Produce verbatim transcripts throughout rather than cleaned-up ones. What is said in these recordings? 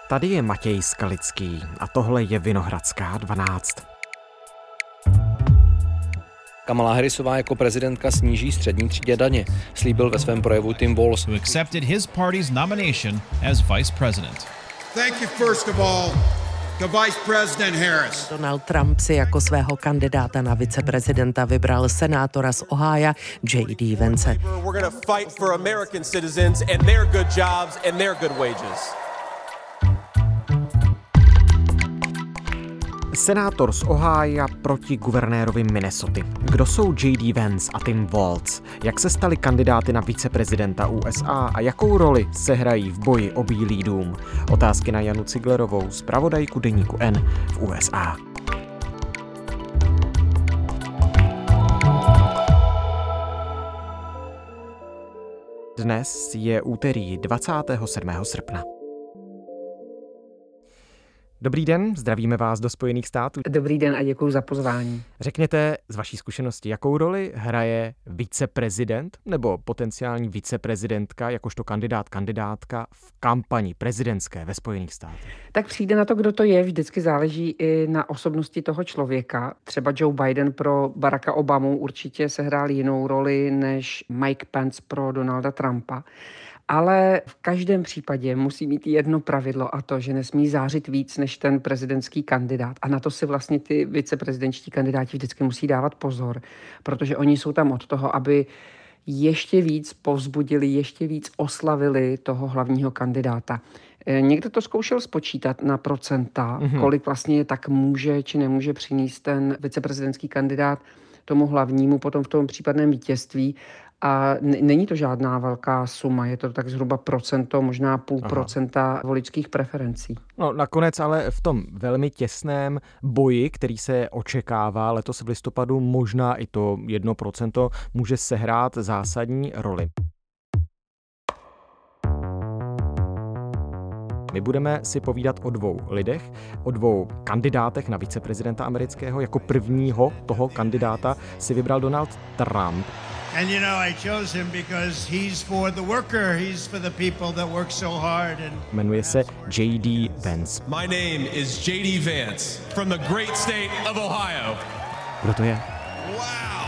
Tady je Matěj Skalický a tohle je Vinohradská dvanáct. Kamala Harrisová jako prezidentka sníží střední třídě daně, slíbil ve svém projevu Tim Walz. Who accepted his party's nomination as vice president. Thank you first of all to Vice President Harris. Donald Trump si jako svého kandidáta na viceprezidenta vybral senátora z Ohája J D Vance. We're going to fight for American citizens and their good jobs and their good wages. Senátor z Ohája proti guvernérovi Minnesoty. Kdo jsou J D Vance a Tim Walz? Jak se stali kandidáty na viceprezidenta U S A a jakou roli sehrají v boji o Bílý dům? Otázky na Janu Ciglerovou, zpravodajku deníku N v U S A. Dnes je úterý dvacátého sedmého srpna. Dobrý den, zdravíme vás do Spojených států. Dobrý den a děkuji za pozvání. Řekněte z vaší zkušenosti, jakou roli hraje viceprezident nebo potenciální viceprezidentka jakožto kandidát, kandidátka v kampani prezidentské ve Spojených státech? Tak přijde na to, kdo to je, vždycky záleží i na osobnosti toho člověka. Třeba Joe Biden pro Baracka Obamu určitě sehrál jinou roli než Mike Pence pro Donalda Trumpa. Ale v každém případě musí mít jedno pravidlo a to, že nesmí zářit víc než ten prezidentský kandidát. A na to si vlastně ty viceprezidentští kandidáti vždycky musí dávat pozor, protože oni jsou tam od toho, aby ještě víc povzbudili, ještě víc oslavili toho hlavního kandidáta. Někdo to zkoušel spočítat na procenta, mm-hmm. kolik vlastně tak může či nemůže přinést ten viceprezidentský kandidát tomu hlavnímu potom v tom případném vítězství. A není to žádná velká suma, je to tak zhruba procento, možná půl Aha. procenta voličských preferencí. No nakonec ale v tom velmi těsném boji, který se očekává letos v listopadu, možná i to jedno procento může sehrát zásadní roli. My budeme si povídat o dvou lidech, o dvou kandidátech na viceprezidenta amerického. Jako prvního toho kandidáta si vybral Donald Trump. And you know, I chose him because he's for the worker, he's for the people that work so hard. And jmenuje se J D Vance. My name is J D Vance from the great state of Ohio. Kdo to je? Wow.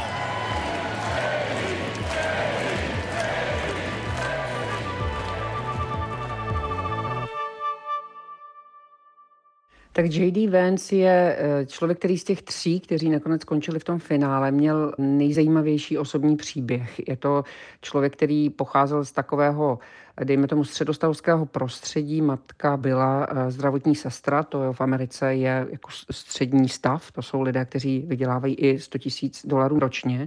Tak J D Vance je člověk, který z těch tří, kteří nakonec skončili v tom finále, měl nejzajímavější osobní příběh. Je to člověk, který pocházel z takového, dejme tomu, středostavského prostředí. Matka byla zdravotní sestra, to v Americe je jako střední stav. To jsou lidé, kteří vydělávají i sto tisíc dolarů ročně.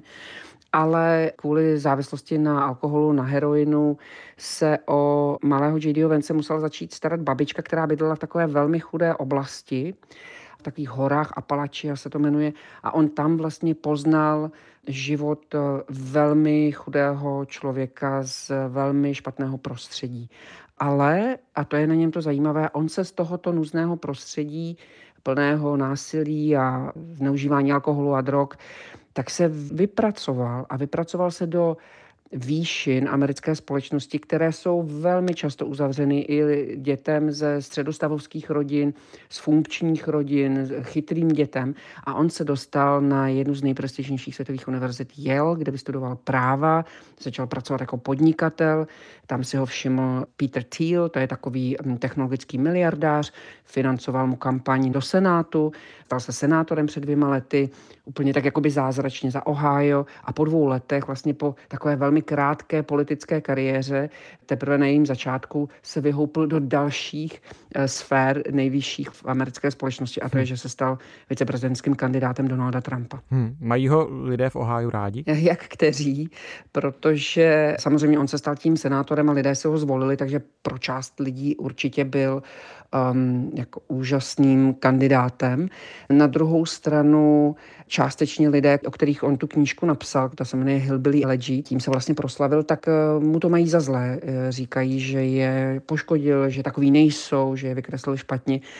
Ale kvůli závislosti na alkoholu, na heroinu se o malého J D Vance musela začít starat babička, která bydlela v takové velmi chudé oblasti, v takových horách Appalachia se to jmenuje. A on tam vlastně poznal život velmi chudého člověka z velmi špatného prostředí. Ale, a to je na něm to zajímavé, on se z tohoto nuzného prostředí plného násilí a zneužívání alkoholu a drog tak se vypracoval a vypracoval se do výšin americké společnosti, které jsou velmi často uzavřeny i dětem ze středostavovských rodin, z funkčních rodin, chytrým dětem. A on se dostal na jednu z nejprestižnějších světových univerzit Yale, kde vystudoval práva, začal pracovat jako podnikatel. Tam si ho všiml Peter Thiel, to je takový technologický miliardář, financoval mu kampaň do Senátu, stal se senátorem před dvěma lety, úplně tak jakoby zázračně za Ohio a po dvou letech, vlastně po takové velmi krátké politické kariéře, teprve na jejím začátku se vyhoupl do dalších e, sfér nejvyšších v americké společnosti a to je, že se stal viceprezidentským kandidátem Donalda Trumpa. Hmm. Mají ho lidé v Ohiu rádi? Jak kteří, protože samozřejmě on se stal tím senátorem a lidé se ho zvolili, takže pro část lidí určitě byl um, jako úžasným kandidátem. Na druhou stranu částečně lidé, o kterých on tu knížku napsal, ta se jmenuje Hillbilly Elegy, tím se vlastně proslavil, tak mu to mají za zlé. Říkají, že je poškodil, že takový nejsou, že je vykreslil špatně.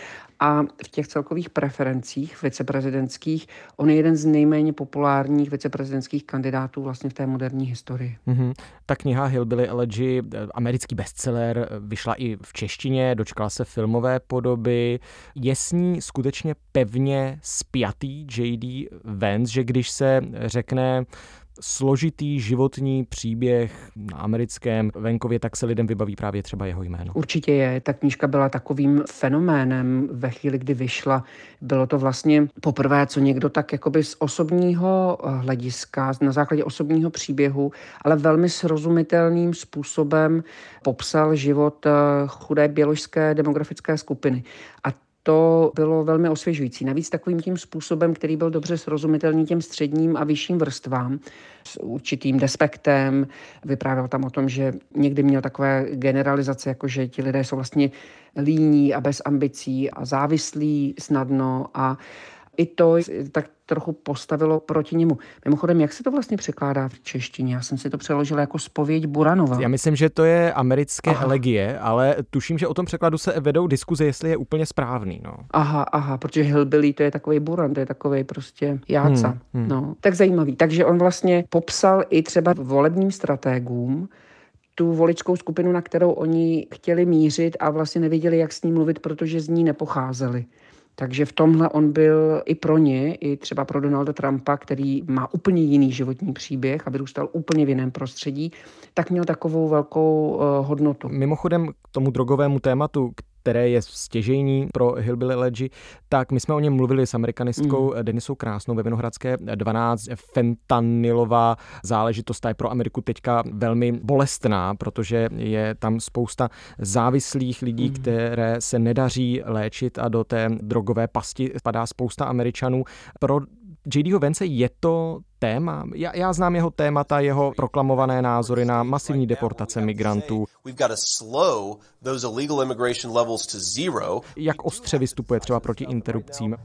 a v těch celkových preferencích viceprezidentských on je jeden z nejméně populárních viceprezidentských kandidátů vlastně v té moderní historii. Mm-hmm. Ta kniha Hillbilly Elegy, americký bestseller, vyšla i v češtině, dočkala se filmové podoby. Je s ní skutečně pevně spjatý J D. Vance, že když se řekne složitý životní příběh na americkém venkově, tak se lidem vybaví právě třeba jeho jméno. Určitě je. Ta knížka byla takovým fenoménem ve chvíli, kdy vyšla. Bylo to vlastně poprvé, co někdo tak jakoby z osobního hlediska, na základě osobního příběhu, ale velmi srozumitelným způsobem popsal život chudé běložské demografické skupiny. A to bylo velmi osvěžující. Navíc takovým tím způsobem, který byl dobře srozumitelný těm středním a vyšším vrstvám, s určitým despektem. Vyprávěl tam o tom, že někdy měl takové generalizace, jako že ti lidé jsou vlastně líní a bez ambicí a závislí snadno, a i to tak trochu postavilo proti němu. Mimochodem, jak se to vlastně překládá v češtině? Já jsem si to přeložila jako Zpověď Buranova. Já myslím, že to je americké aha. elegie, ale tuším, že o tom překladu se vedou diskuze, jestli je úplně správný. No. Aha, aha, protože Hillbilly to je takovej buran, to je takovej prostě jáca. Hmm, hmm. No, tak zajímavý. Takže on vlastně popsal i třeba volebním stratégům tu voličskou skupinu, na kterou oni chtěli mířit a vlastně nevěděli, jak s ní mluvit, protože z ní nepocházeli. Takže v tomhle on byl i pro ně, i třeba pro Donalda Trumpa, který má úplně jiný životní příběh a vyrůstal úplně v jiném prostředí, tak měl takovou velkou uh, hodnotu. Mimochodem k tomu drogovému tématu, které je stěžejní pro Hillbilly Elegy, tak my jsme o něm mluvili s amerikanistkou mm. Denisou Krásnou ve Vinohradské dvanáct. Fentanylová záležitost, ta je pro Ameriku teďka velmi bolestná, protože je tam spousta závislých lidí, mm. které se nedaří léčit a do té drogové pasti spadá spousta Američanů. Pro J D. Vance je to téma? Já, já znám jeho témata, jeho proklamované názory na masivní deportace migrantů. Jak ostře vystupuje třeba proti interrupcím.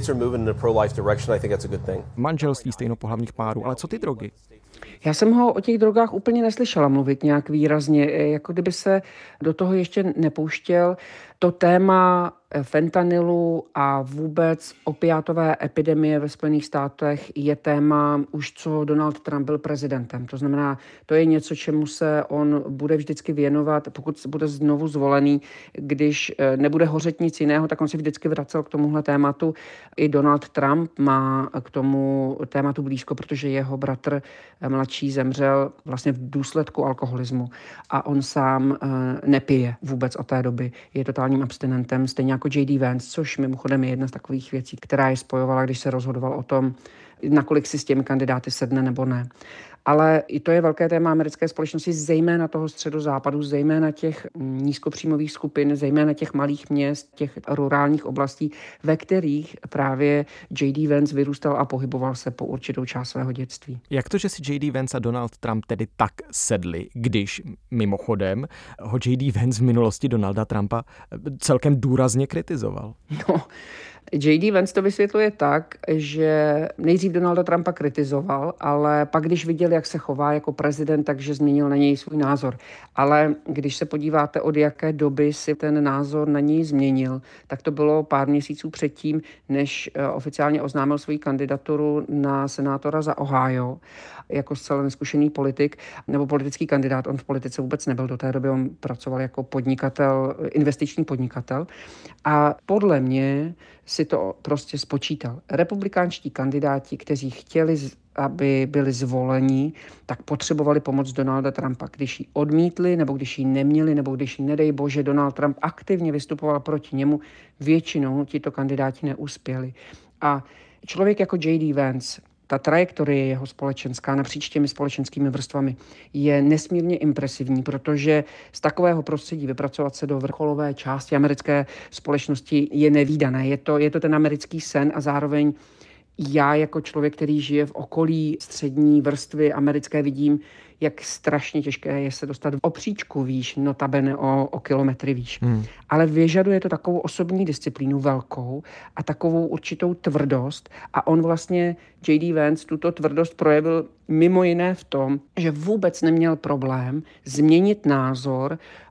Manželství stejnopohlavních párů, ale co ty drogy? Já jsem ho o těch drogách úplně neslyšela mluvit nějak výrazně, jako kdyby se do toho ještě nepouštěl. To téma fentanylu a vůbec opiátové epidemie ve Spojených státech je téma už co Donald Trump byl prezidentem. To znamená, to je něco, čemu se on bude vždycky věnovat, pokud bude znovu zvolený. Když nebude hořet nic jiného, tak on si vždycky vracel k tomuhle tématu. I Donald Trump má k tomu tématu blízko, protože jeho bratr mladší zemřel vlastně v důsledku alkoholismu a on sám nepije vůbec od té doby. Je totálním abstinentem, stejně jako J D. Vance, což mimochodem je jedna z takových věcí, která je spojovala, když se rozhodoval o tom, nakolik si s těmi kandidáty sedne nebo ne. Ale i to je velké téma americké společnosti, zejména toho středozápadu, zejména těch nízkopříjmových skupin, zejména těch malých měst, těch rurálních oblastí, ve kterých právě J D. Vance vyrůstal a pohyboval se po určitou část svého dětství. Jak to, že si J D. Vance a Donald Trump tedy tak sedli, když mimochodem ho J D. Vance v minulosti Donalda Trumpa celkem důrazně kritizoval? No, J D. Vance to vysvětluje tak, že nejdřív Donalda Trumpa kritizoval, ale pak, když viděl, jak se chová jako prezident, takže změnil na něj svůj názor. Ale když se podíváte, od jaké doby si ten názor na něj změnil, tak to bylo pár měsíců předtím, než oficiálně oznámil svou kandidaturu na senátora za Ohio jako zcela neskušený politik nebo politický kandidát. On v politice vůbec nebyl do té doby, on pracoval jako podnikatel, investiční podnikatel. A podle mě si to prostě spočítal. Republikánští kandidáti, kteří chtěli, aby byli zvoleni, tak potřebovali pomoc Donalda Trumpa. Když ji odmítli, nebo když ji neměli, nebo když ji, nedej bože, Donald Trump aktivně vystupoval proti němu, většinou tito kandidáti neuspěli. A člověk jako J D. Vance, ta trajektorie jeho společenská napříč těmi společenskými vrstvami je nesmírně impresivní, protože z takového prostředí vypracovat se do vrcholové části americké společnosti je nevídané. Je to, je to ten americký sen a zároveň já jako člověk, který žije v okolí střední vrstvy americké, vidím, jak strašně těžké je se dostat o příčku výš, notabene o, o kilometry výš. Hmm. Ale vyžaduje to takovou osobní disciplínu velkou a takovou určitou tvrdost. A on vlastně, J D. Vance, tuto tvrdost projevil mimo jiné v tom, že vůbec neměl problém změnit názor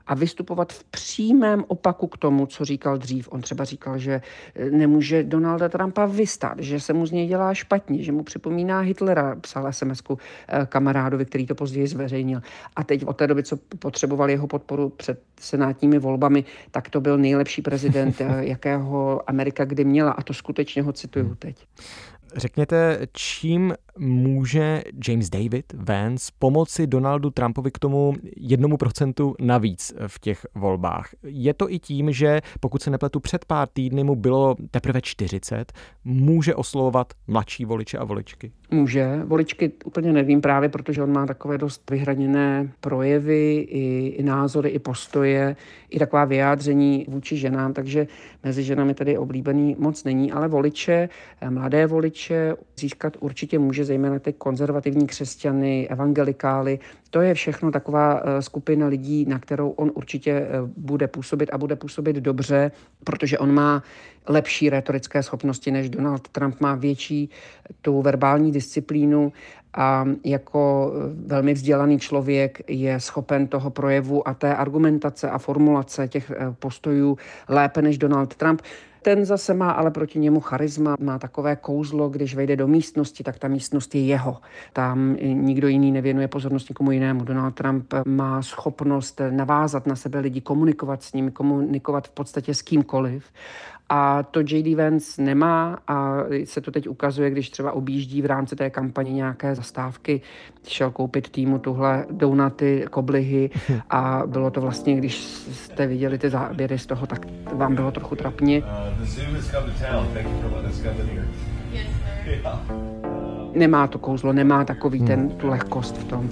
a vystupovat v přímém opaku k tomu, co říkal dřív. On třeba říkal, že nemůže Donalda Trumpa vystát, že se mu z něj dělá špatně, že mu připomíná Hitlera, psal es em esku kamarádovi, který to později zveřejnil. A teď od té doby, co potřeboval jeho podporu před senátními volbami, tak to byl nejlepší prezident, jakého Amerika kdy měla. A to skutečně ho cituju teď. Řekněte, čím může James David Vance pomoci Donaldu Trumpovi k tomu jednomu procentu navíc v těch volbách? Je to i tím, že pokud se nepletu, před pár týdny mu bylo teprve čtyřicet, může oslovovat mladší voliče a voličky? Může. Voličky úplně nevím právě, protože on má takové dost vyhraněné projevy, i, i názory, i postoje, i taková vyjádření vůči ženám, takže mezi ženami tady oblíbený moc není, ale voliče, mladé voliče získat určitě může, zejména ty konzervativní křesťany, evangelikály. To je všechno taková skupina lidí, na kterou on určitě bude působit a bude působit dobře, protože on má lepší rétorické schopnosti než Donald Trump, má větší tu verbální disciplínu a jako velmi vzdělaný člověk je schopen toho projevu a té argumentace a formulace těch postojů lépe než Donald Trump. Ten zase má ale proti němu charisma, má takové kouzlo, když vejde do místnosti, tak ta místnost je jeho. Tam nikdo jiný nevěnuje pozornost nikomu jinému. Donald Trump má schopnost navázat na sebe lidi, komunikovat s nimi, komunikovat v podstatě s kýmkoliv. A to J D Vance nemá a se to teď ukazuje, když třeba objíždí v rámci té kampaně nějaké zastávky, šel koupit týmu tuhle donuty, koblihy a bylo to vlastně, když jste viděli ty záběry z toho, tak vám bylo trochu trapně. Nemá to kouzlo, nemá takový ten, tu lehkost v tom.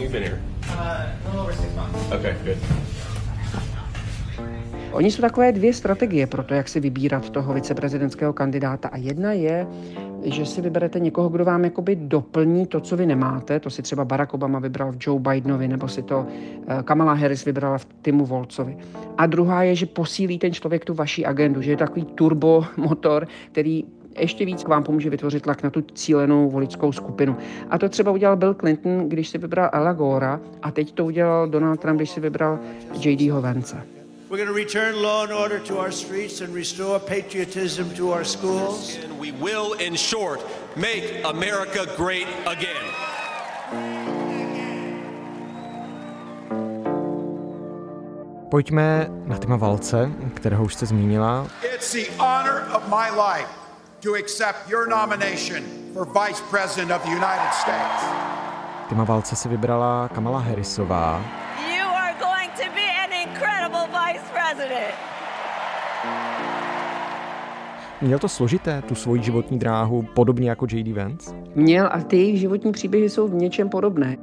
Oni jsou takové dvě strategie pro to, jak si vybírat toho viceprezidentského kandidáta. A jedna je, že si vyberete někoho, kdo vám jakoby doplní to, co vy nemáte. To si třeba Barack Obama vybral v Joe Bidenovi, nebo si to Kamala Harris vybrala v Timu Walzovi. A druhá je, že posílí ten člověk tu vaši agendu, že je takový turbomotor, který ještě víc k vám pomůže vytvořit tlak na tu cílenou voličskou skupinu. A to třeba udělal Bill Clinton, když si vybral Ala Gora, a teď to udělal Donald Trump, když si vybral J D Vance. We're going to return law and order to our streets and restore patriotism to our schools. And we will, in short, make America great again. Pojďme na Tima Walze, kterého už jste zmínila. It's the honor of my life to accept your nomination for Vice President of the United States. Tima Walze si vybrala Kamala Harrisová. Měl to složité, tu svoji životní dráhu, podobně jako J D Vance? Měl a ty jejich životní příběhy jsou v něčem podobné.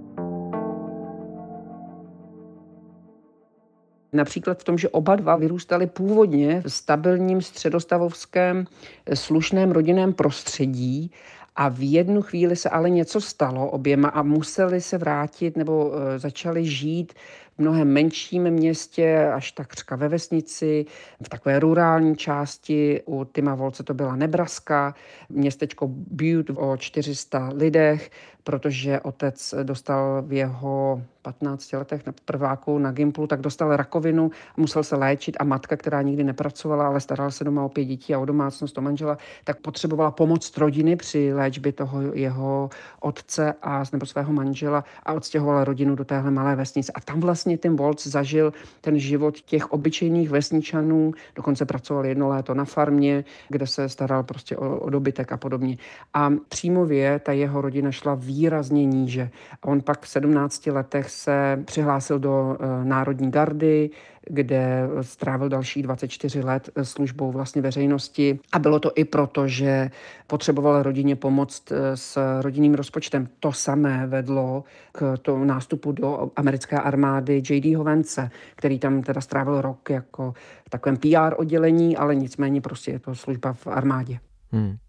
Například v tom, že oba dva vyrůstali původně v stabilním středostavovském slušném rodinném prostředí a v jednu chvíli se ale něco stalo oběma a museli se vrátit nebo začali žít v mnohem menším městě, až takřka ve vesnici, v takové rurální části. U Tima Walze to byla Nebraska, městečko Butte o čtyři sta lidech, protože otec dostal v jeho patnácti letech na prváku na Gimplu, tak dostal rakovinu, musel se léčit a matka, která nikdy nepracovala, ale starala se doma o pět dětí a o domácnost, o manžela, tak potřebovala pomoc rodiny při léčbě toho jeho otce a nebo svého manžela a odstěhovala rodinu do téhle malé vesnice. A tam vlastně Tim Walz zažil ten život těch obyčejných vesničanů, dokonce pracoval jedno léto na farmě, kde se staral prostě o, o dobytek a podobně. A přímově ta jeho rodina šla výrazně níže. A on pak v sedmnácti letech se přihlásil do e, Národní gardy, kde strávil dalších dvacet čtyři let službou vlastně veřejnosti. A bylo to i proto, že potřeboval rodině pomoct s rodinným rozpočtem. To samé vedlo k tomu nástupu do americké armády J D Vance, který tam teda strávil rok jako v takovém P R oddělení, ale nicméně prostě je to služba v armádě. Hmm.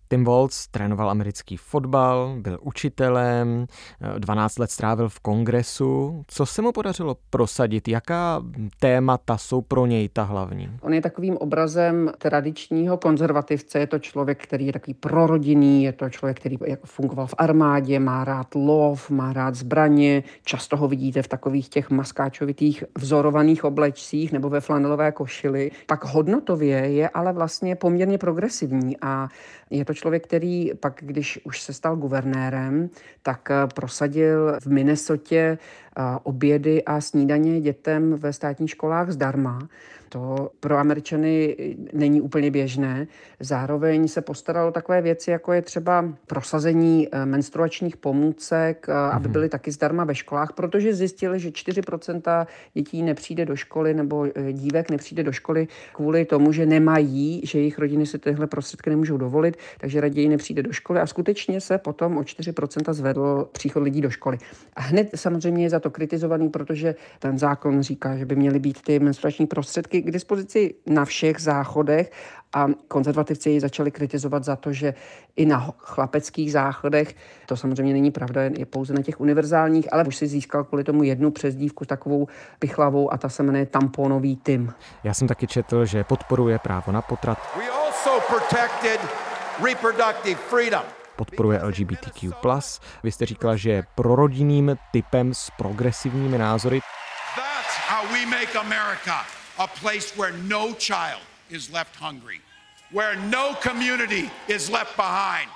Tim Walz trénoval americký fotbal, byl učitelem, dvanáct let strávil v kongresu. Co se mu podařilo prosadit? Jaká témata jsou pro něj ta hlavní? On je takovým obrazem tradičního konzervativce. Je to člověk, který je takový prorodinný, je to člověk, který fungoval v armádě, má rád lov, má rád zbraně. Často ho vidíte v takových těch maskáčovitých vzorovaných oblečcích nebo ve flanelové košili. Pak hodnotově je ale vlastně poměrně progresivní a je to člověk, který pak, když už se stal guvernérem, tak prosadil v Minnesotě obědy a snídaně dětem ve státních školách zdarma. To pro Američany není úplně běžné. Zároveň se postaral o takové věci, jako je třeba prosazení menstruačních pomůcek, aby byly taky zdarma ve školách, protože zjistili, že čtyři procenta dětí nepřijde do školy nebo dívek nepřijde do školy kvůli tomu, že nemají, že jejich rodiny si tyhle prostředky nemůžou dovolit, takže raději nepřijde do školy a skutečně se potom o čtyři procenta zvedl příchod lidí do školy. A hned samozřejmě je za to kritizovaný, protože ten zákon říká, že by měly být ty menstruační prostředky k dispozici na všech záchodech a konzervativci ji začali kritizovat za to, že i na chlapeckých záchodech, to samozřejmě není pravda, je pouze na těch univerzálních, ale už si získal kvůli tomu jednu přezdívku takovou pichlavou a ta se jmenuje tamponový Tim. Já jsem taky četl, že podporuje právo na potrat. We also protected reproductive freedom. Podporuje L G B T Q plus. Vy jste říkala, že je prorodinným typem s progresivními názory. That's how we make America a place where no child is left hungry, where no community is left behind.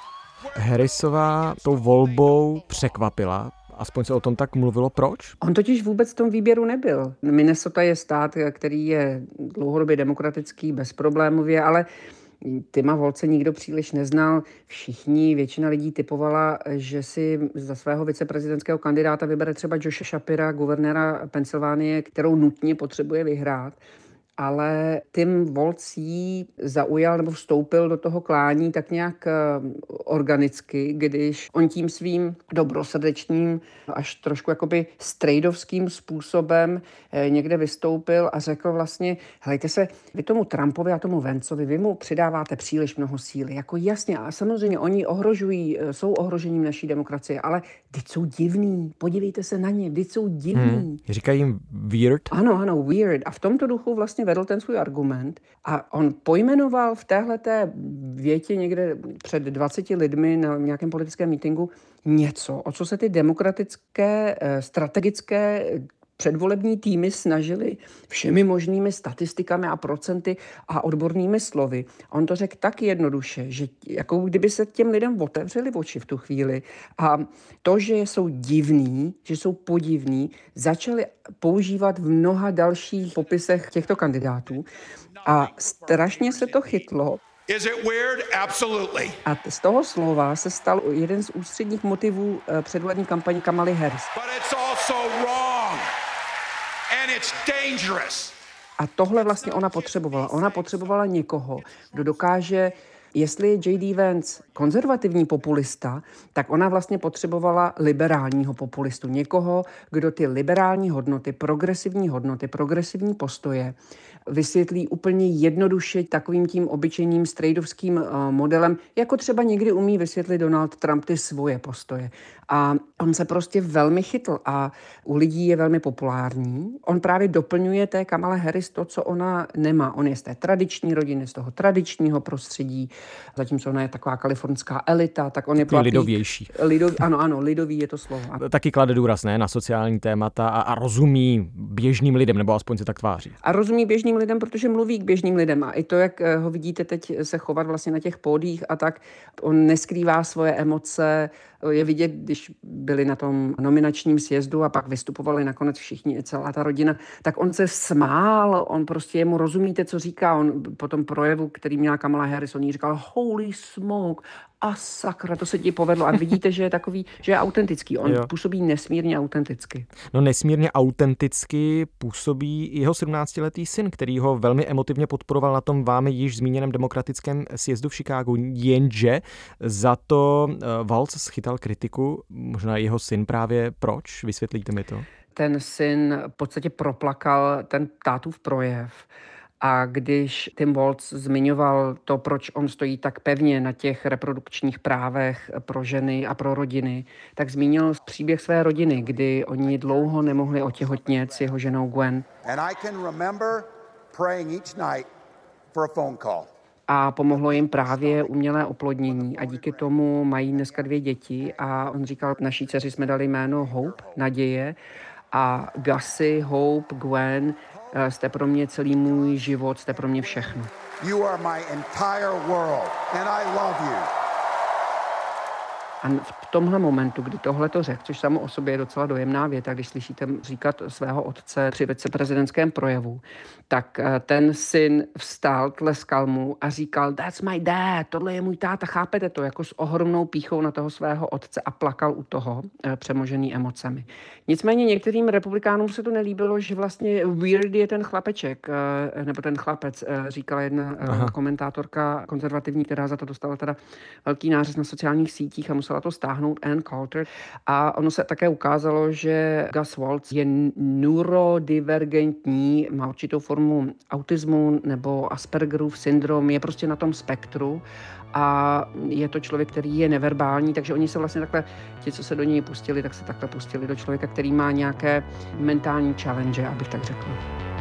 Harrisová tou volbou překvapila, aspoň se o tom tak mluvilo. Proč? On totiž vůbec v tom výběru nebyl. Minnesota je stát, který je dlouhodobě demokratický, bezproblémově, ale Tima Walze nikdo příliš neznal. Všichni, většina lidí typovala, že si za svého viceprezidentského kandidáta vybere třeba Joshe Shapira, guvernéra Pensylvánie, kterou nutně potřebuje vyhrát. Ale Tim Walz jí zaujal nebo vstoupil do toho klání tak nějak organicky, když on tím svým dobrosrdečným, až trošku jakoby strejdovským způsobem někde vystoupil a řekl vlastně, helejte se, vy tomu Trumpovi a tomu Vanceovi, vy mu přidáváte příliš mnoho síly. Jako jasně, a samozřejmě oni ohrožují, jsou ohrožením naší demokracie, ale vždyť jsou divný, podívejte se na ně, vždyť jsou divný. Hmm, říkají jim weird? Ano, ano, weird. A v tomto duchu vlastně vedl ten svůj argument a on pojmenoval v téhleté větě někde před dvaceti lidmi na nějakém politickém mítinku něco, o co se ty demokratické, strategické předvolební týmy snažili všemi možnými statistikami a procenty a odbornými slovy. A on to řekl tak jednoduše, že jako kdyby se těm lidem otevřeli oči v tu chvíli a to, že jsou divní, že jsou podivní, začali používat v mnoha dalších popisech těchto kandidátů a strašně se to chytlo. Is it weird? Absolutely. A z toho slova se stal jeden z ústředních motivů předvolební kampaně Kamaly Harris. But it's also wrong. And it's dangerous. A tohle vlastně ona potřebovala. Ona potřebovala někoho, kdo dokáže, jestli je J D Vance konzervativní populista, tak ona vlastně potřebovala liberálního populistu. Někoho, kdo ty liberální hodnoty, progresivní hodnoty, progresivní postoje vysvětlí úplně jednoduše takovým tím obyčejným strejdovským modelem, jako třeba někdy umí vysvětlit Donald Trump ty svoje postoje. A on se prostě velmi chytl a u lidí je velmi populární. On právě doplňuje té Kamale Harris to, co ona nemá. On je z té tradiční rodiny, z toho tradičního prostředí, zatímco ona je taková kalifornská elita, tak on je platý, lidovější. Lidov, ano, ano, lidový je to slovo. Taky klade důraz, ne, na sociální témata a, a rozumí běžným lidem, nebo aspoň se tak tváří. A rozumí běžným lidem, protože mluví k běžným lidem. A i to, jak ho vidíte teď se chovat vlastně na těch pódiích a tak, on neskrývá svoje emoce. Je vidět, když byli na tom nominačním sjezdu a pak vystupovali nakonec všichni, celá ta rodina, tak on se smál, on prostě jemu rozumíte, co říká. On po tom projevu, který měla Kamala Harris, on jí říkal holy smoke, a sakra, to se ti povedlo. A vidíte, že je takový, že je autentický. On jo. působí nesmírně autenticky. No nesmírně autenticky působí jeho sedmnáctiletý syn, který ho velmi emotivně podporoval na tom vámi již zmíněném demokratickém sjezdu v Chicagu. Jenže za to Walz schytal kritiku, možná jeho syn právě. Proč? Vysvětlíte mi to. Ten syn v podstatě proplakal ten tátův projev A když Tim Walz zmiňoval to, proč on stojí tak pevně na těch reprodukčních právech pro ženy a pro rodiny, tak zmínil příběh své rodiny, kdy oni dlouho nemohli otěhotnět s jeho ženou Gwen. And I can remember praying each night for a phone call. A pomohlo jim právě umělé oplodnění a díky tomu mají dneska dvě děti a on říkal, naší dceři jsme dali jméno Hope, naděje, a Gussie, Hope, Gwen, jste pro mě celý můj život, jste pro mě všechno. You are my entire world and I love you. A v tomhle momentu, kdy tohle to řekl, což samo o sobě je docela dojemná věta, když slyšíte říkat svého otce při viceprezidentském projevu, tak ten syn vstal, tleskal mu a říkal, that's my dad, tohle je můj táta, chápete to, jako s ohromnou pýchou na toho svého otce a plakal u toho, přemožený emocemi. Nicméně některým republikánům se to nelíbilo, že vlastně weird je ten chlapeček, nebo ten chlapec, říkala jedna Aha. komentátorka konzervativní, která za to dostala teda velký nářez na sociálních sítích a musela to stáhnout, Ann Coulter. A ono se také ukázalo, že Gus Walz je neurodivergentní, má určitou formu autismu nebo Aspergerův syndrom, je prostě na tom spektru a je to člověk, který je neverbální, takže oni se vlastně takhle, ti, co se do něj pustili, tak se takhle pustili do člověka, který má nějaké mentální challenge, abych tak řekl.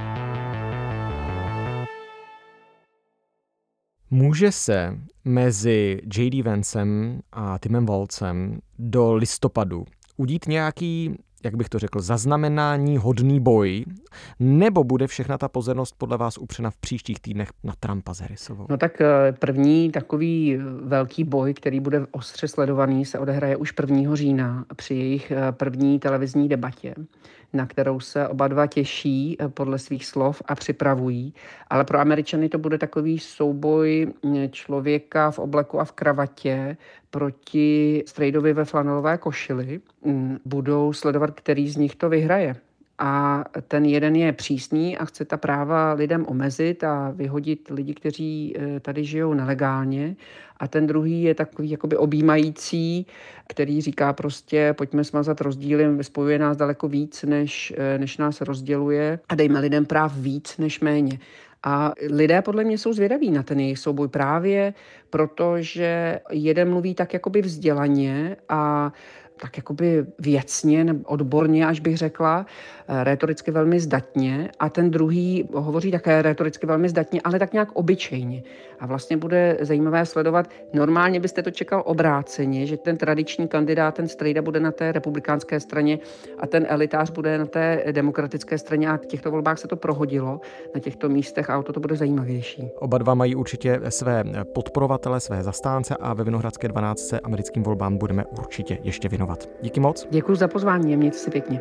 Může se mezi J D Vancem a Timem Walzem do listopadu udít nějaký, jak bych to řekl, zaznamenání hodný boj, nebo bude všechna ta pozornost podle vás upřena v příštích týdnech na Trumpa s Harrisovou? No tak první takový velký boj, který bude ostře sledovaný, se odehraje už prvního října při jejich první televizní debatě, na kterou se oba dva těší podle svých slov a připravují. Ale pro Američany to bude takový souboj člověka v obleku a v kravatě proti strejdovi ve flanelové košili. Budou sledovat, který z nich to vyhraje. A ten jeden je přísný a chce ta práva lidem omezit a vyhodit lidi, kteří tady žijou nelegálně. A ten druhý je takový jakoby objímající, který říká prostě pojďme smazat rozdíly, spojuje nás daleko víc, než, než nás rozděluje a dejme lidem práv víc než méně. A lidé podle mě jsou zvědaví na ten jejich souboj právě, protože jeden mluví tak jakoby vzdělaně a tak jakoby věcně, odborně, až bych řekla, rétoricky velmi zdatně a ten druhý hovoří také rétoricky velmi zdatně, ale tak nějak obyčejně. A vlastně bude zajímavé sledovat, normálně byste to čekal obráceně, že ten tradiční kandidát, ten strejda bude na té republikánské straně a ten elitář bude na té demokratické straně a v těchto volbách se to prohodilo na těchto místech a o to to bude zajímavější. Oba dva mají určitě své podporovatele, své zastánce a ve Vinohradské dvanáctce americkým volbám budeme určitě ještě věnovat. Díky moc. Děkuji za pozvání a mějte si pěkně.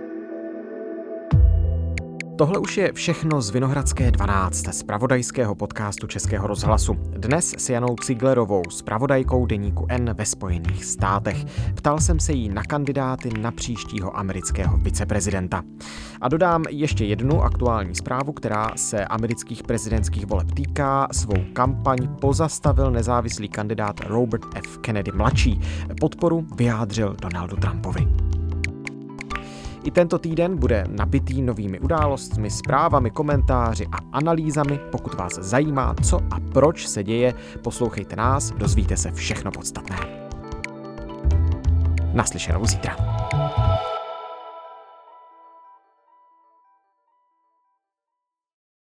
Tohle už je všechno z Vinohradské dvanáctce, zpravodajského podcastu Českého rozhlasu. Dnes s Janou Ciglerovou, zpravodajkou deníku N ve Spojených státech. Ptal jsem se jí na kandidáty na příštího amerického viceprezidenta. A dodám ještě jednu aktuální zprávu, která se amerických prezidentských voleb týká. Svou kampaň pozastavil nezávislý kandidát Robert F. Kennedy mladší. Podporu vyjádřil Donaldu Trumpovi. I tento týden bude nabitý novými událostmi, zprávami, komentáři a analýzami. Pokud vás zajímá, co a proč se děje, poslouchejte nás, dozvíte se všechno podstatné. Naslyšenou zítra.